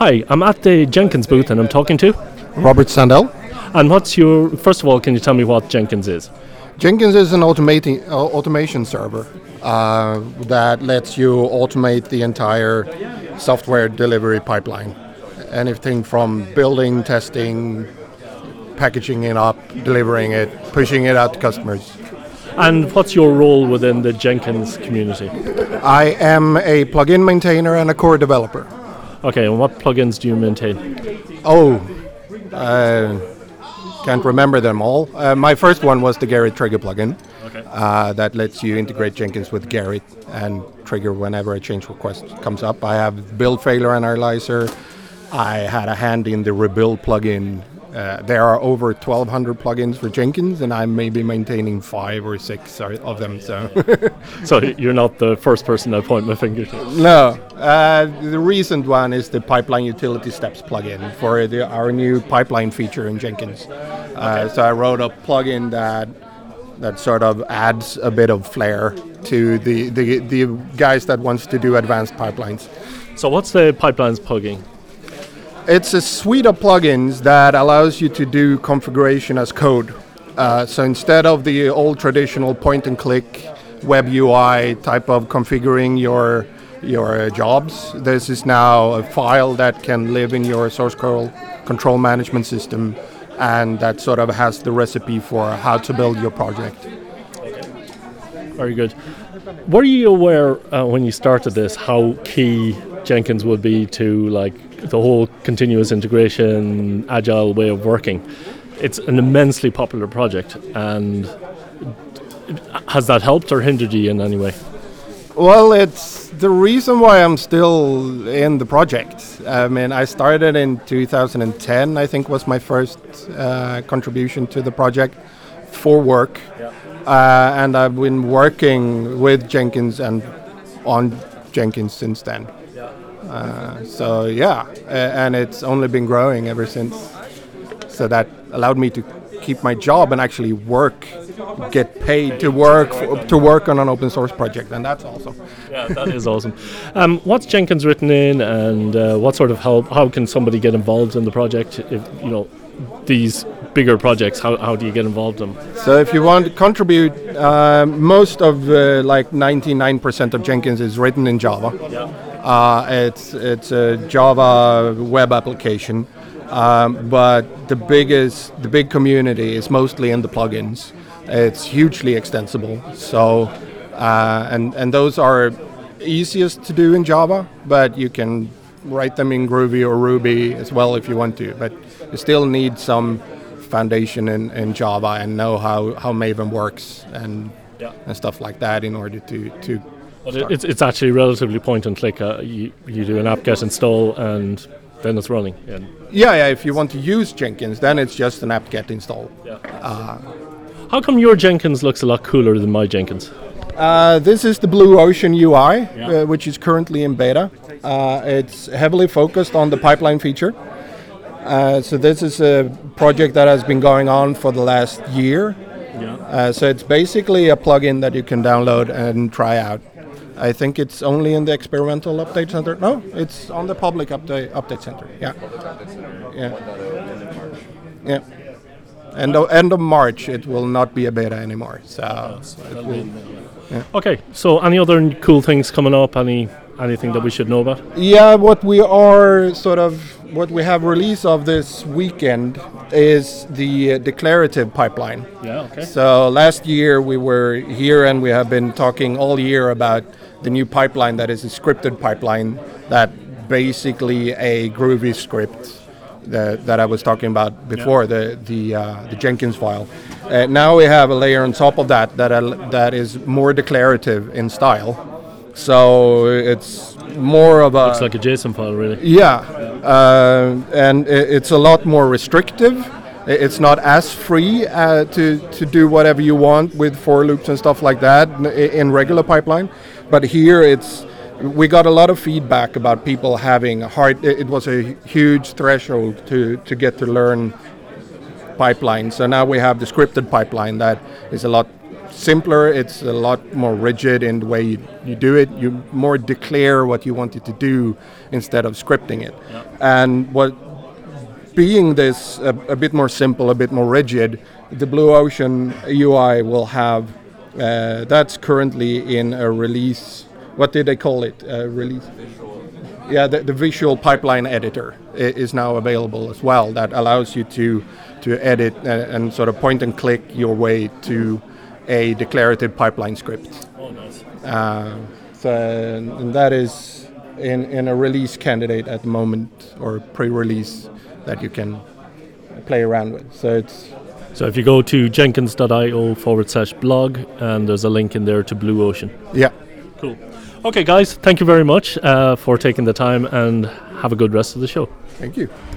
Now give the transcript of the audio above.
Hi, I'm at the Jenkins booth and I'm talking to. Robert Sandell. And first of all, can you tell me what Jenkins is? Jenkins is an automation server that lets you automate the entire software delivery pipeline. Anything from building, testing, packaging it up, delivering it, pushing it out to customers. And what's your role within the Jenkins community? I am a plugin maintainer and a core developer. Okay, and what plugins do you maintain? Can't remember them all. My first one was the Gerrit Trigger plugin. Okay. That lets you integrate Jenkins with Gerrit and trigger whenever a change request comes up. I have build failure analyzer. I had a hand in the rebuild plugin. There are over 1,200 plugins for Jenkins, and I'm maybe maintaining 5 or 6 of them. So, So you're not the first person I point my finger to. no, the recent one is the Pipeline Utility Steps plugin for our new pipeline feature in Jenkins. So I wrote a plugin that sort of adds a bit of flair to the guys that wants to do advanced pipelines. So what's the pipelines plugin? It's a suite of plugins that allows you to do configuration as code. So instead of the old traditional point-and-click web UI type of configuring your jobs, this is now a file that can live in your source control management system, and that sort of has the recipe for how to build your project. Very good. Were you aware when you started this how key Jenkins would be to the whole continuous integration, agile way of working? It's an immensely popular project, and has that helped or hindered you in any way? Well, it's the reason why I'm still in the project. I mean, I started in 2010, I think was my first contribution to the project for work. Yeah. And I've been working with Jenkins and on Jenkins since then. And it's only been growing ever since. So that allowed me to keep my job and actually get paid to work on an open source project, and that's awesome. Yeah, that is awesome. What's Jenkins written in, and what sort of help? How can somebody get involved in the project? If these bigger projects, how do you get involved in them? So if you want to contribute, most of 99% of Jenkins is written in Java. Yeah. It's a Java web application, but the big community is mostly in the plugins. It's hugely extensible. So and those are easiest to do in Java, but you can write them in Groovy or Ruby as well if you want to. But you still need some foundation in Java and know how Maven works and stuff like that in order to But it's actually relatively point and click. You do an apt-get install and then it's running. Yeah. If you want to use Jenkins, then it's just an apt-get install. Yeah. How come your Jenkins looks a lot cooler than my Jenkins? This is the Blue Ocean UI, which is currently in beta. It's heavily focused on the pipeline feature. So this is a project that has been going on for the last year. Yeah. So it's basically a plugin that you can download and try out. I think it's only in the experimental update center. No, it's on the public update center. Yeah. End of March, it will not be a beta anymore. So it will. Yeah. Okay. So any other cool things coming up? Anything that we should know about? Yeah, what we have release of this weekend is the declarative pipeline. Yeah, okay. So last year we were here and we have been talking all year about the new pipeline that is a scripted pipeline that basically a Groovy script that I was talking about before, the Jenkins file. Now we have a layer on top of that is more declarative in style. So it's more of a... Looks like a JSON file, really. Yeah, and it's a lot more restrictive. It's not as free to do whatever you want with for loops and stuff like that in regular pipeline. But here we got a lot of feedback about people having it was a huge threshold to get to learn pipeline. So now we have the scripted pipeline that is a lot simpler. It's a lot more rigid in the way you do it. You more declare what you want it to do instead of scripting it. Yeah. And what being this a bit more simple, a bit more rigid, the Blue Ocean UI will have that's currently in a release. What did they call it? Release. Yeah, the visual pipeline editor is now available as well. That allows you to edit and sort of point and click your way to a declarative pipeline script. Oh, nice. And that is in a release candidate at the moment, or pre-release, that you can play around with. So if you go to jenkins.io/blog, and there's a link in there to Blue Ocean. Yeah. Cool. Okay, guys, thank you very much for taking the time, and have a good rest of the show. Thank you.